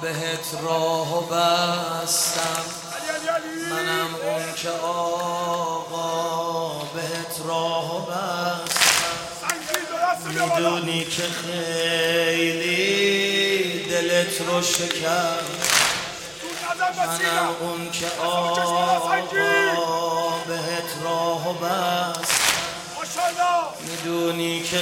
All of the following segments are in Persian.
بهت راهو بستم، منم اون که آقا بهت راهو بستم. میدونی که خیلی دلت رو شکست، منم اون که آقا بهت راهو بستم. میدونی که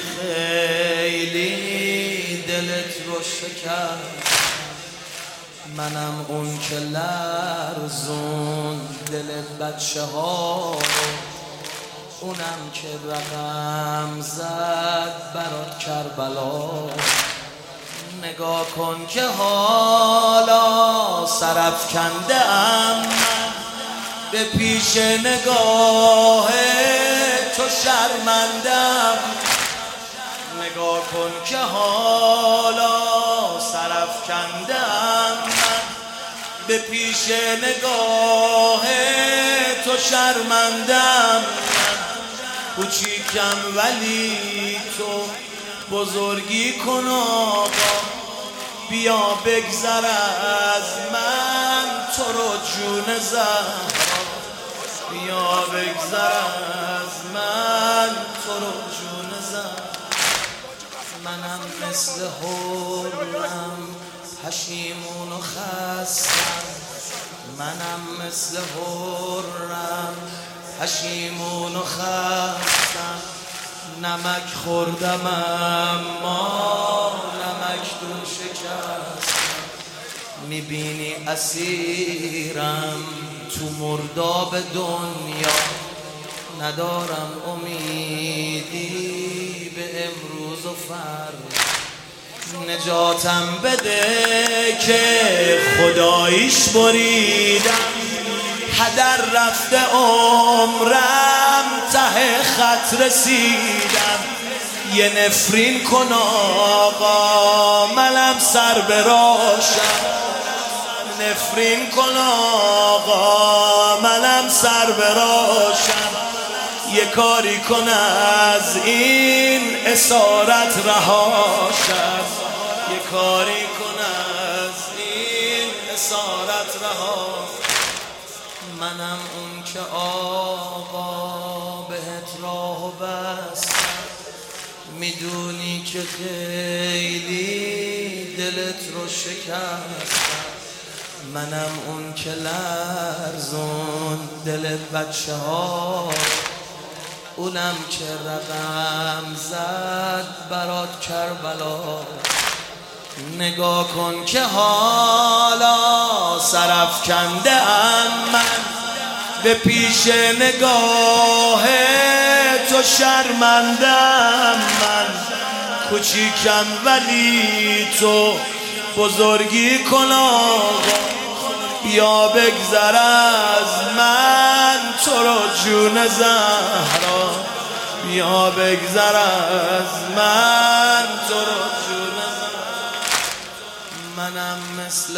خیلی دلت رو شکست، منم اون که لرزون دلت بچه ها، اونم که رقم زد برات کربلا. نگاه کن که حالا سرافکنده ام به پیش نگاه تو شرمندم. نگاه کن که حالا سرافکندم به پیش نگاه تو شرمندم. کوچیکم ولی تو بزرگی کن آقا، بیا بگذر از من تو رو جون زهرا. بیا بگذر از من تو رو جون زهرا. منم مثل حرم پشیمون و خستم، منم مثل حرم پشیمون و خستم. نمک خوردم اما نمک دون شکستم. میبینی اسیرم تو مرداب دنیا، ندارم امیدی به امروز و فردا. نجاتم بده که خداییش بریدم، هدر رفته عمرم ته خط رسیدم. یه نفرین کن آقا منم سر براشم، نفرین کن آقا منم سر براشم. یه کاری کن از این اسارت رهاشم، یه کاری کن از این اسارت رهاشم. منم اون که آقا بهت راهو بستم، میدونی که خیلی دلت رو شکستم. منم اون که لرزون دلت بچه ها، اونم که رقم زد برات کربلا. نگاه کن که حالا سرافکنده ام من به پیش نگاه تو شرمندم. من کوچیکم ولی تو بزرگی کن آقا، بیا بگذر از من تو رو جون زهرا. بیا بگذر از من تو رو جون زهرا. منم مثل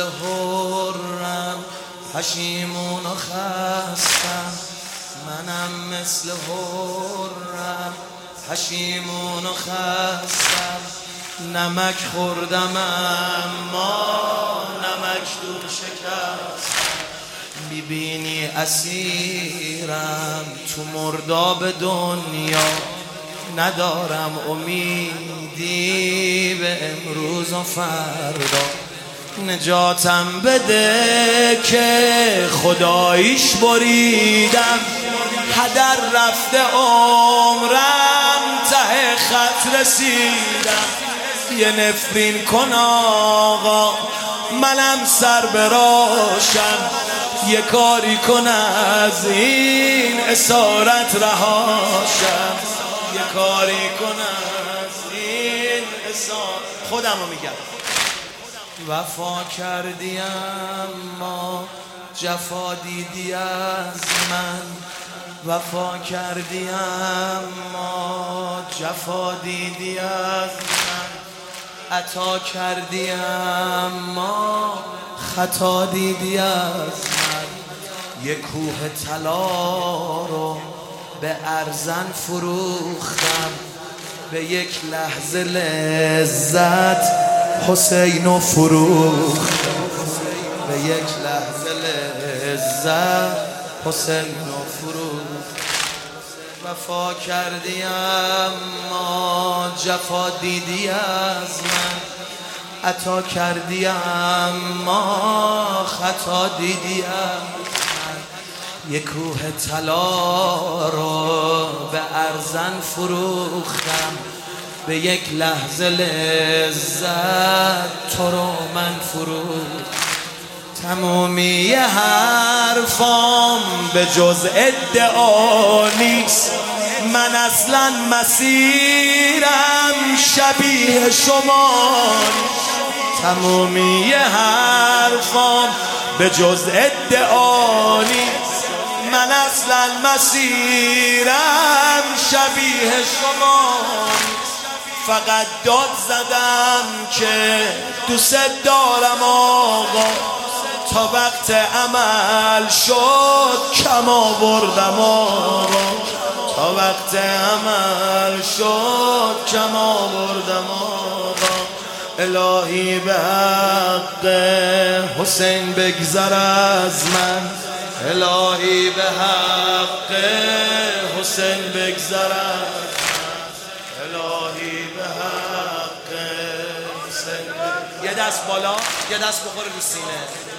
حرم پشیمون و خستم، منم مثل حرم پشیمون و خستم. نمک خوردم اما نمک دون شکستم. میبینی اسیرم تو مرداب دنیا، ندارم امیدی به امروز و فردا. نجاتم بده که خداییش بریدم، هدر رفته عمرم ته خط رسیدم. یه نفرین کن آقا منم سر براشم، یه کاری کن از این اسارت رهاشم. یه کاری کن از این اسارت. خودمو میگم وفا کردی اما جفا دیدی از من، وفا کردی اما جفا دیدی از من. عطا کردی اما خطا دیدی از من. یه کوه طلا رو به ارزن فروختم، به یک لحظه لذت حسینو فروختم. به یک لحظه لذت حسین رو فروخت. وفا کردی اما جفا دیدی از من، عطا کردی اما خطا دیدی از من. یک کوه طلا رو به ارزن فروختم، به یک لحظه لذت تو رو من فروختم. تمومی حرفام به جز ادعا نیست، من اصلا مسیرم شبیه شما نیست. تمومی حرفام به جز ادعا نیست، من اصلا مسیرم شبیه شما نیست. فقط داد زدم که دوست دارم آقا، تا وقت عمل شد کم آوردم آقا، تا وقت عمل شد کم آوردم آقا. الهی به حق حسین بگذر از من، الهی به حق حسین بگذر از من، الهی به حق حسین. یه دست بالا، یه دست بخور رو سینه.